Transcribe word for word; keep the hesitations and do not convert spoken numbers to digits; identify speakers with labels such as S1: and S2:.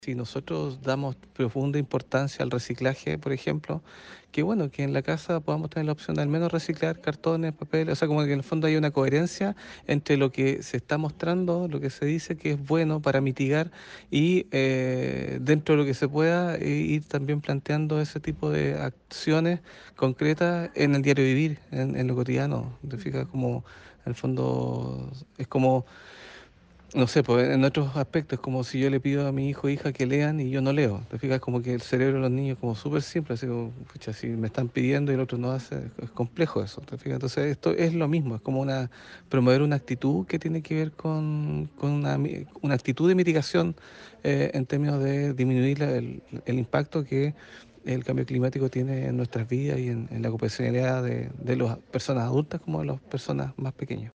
S1: Si nosotros damos profunda importancia al reciclaje, por ejemplo, que bueno, que en la casa podamos tener la opción de al menos reciclar cartones, papel, o sea, como que en el fondo hay una coherencia entre lo que se está mostrando, lo que se dice que es bueno para mitigar y eh, dentro de lo que se pueda eh, ir también planteando ese tipo de acciones concretas en el diario vivir, en, en lo cotidiano. ¿Te fijas?
S2: Ujú.
S1: Como en el fondo es como no sé, pues en otros aspectos, es como si yo le pido a mi hijo o hija que lean y yo no leo. Te fijas como que el cerebro de los niños es como súper simple, así como, pucha, si me están pidiendo y el otro no hace, es complejo eso, ¿te fijas? Entonces esto es lo mismo, es como una, promover una actitud que tiene que ver con, con una, mi- una actitud de mitigación eh, en términos de disminuir la- el, el impacto que el cambio climático tiene en nuestras vidas y en, en la ocupacionalidad de, de las personas adultas como de las personas más pequeñas.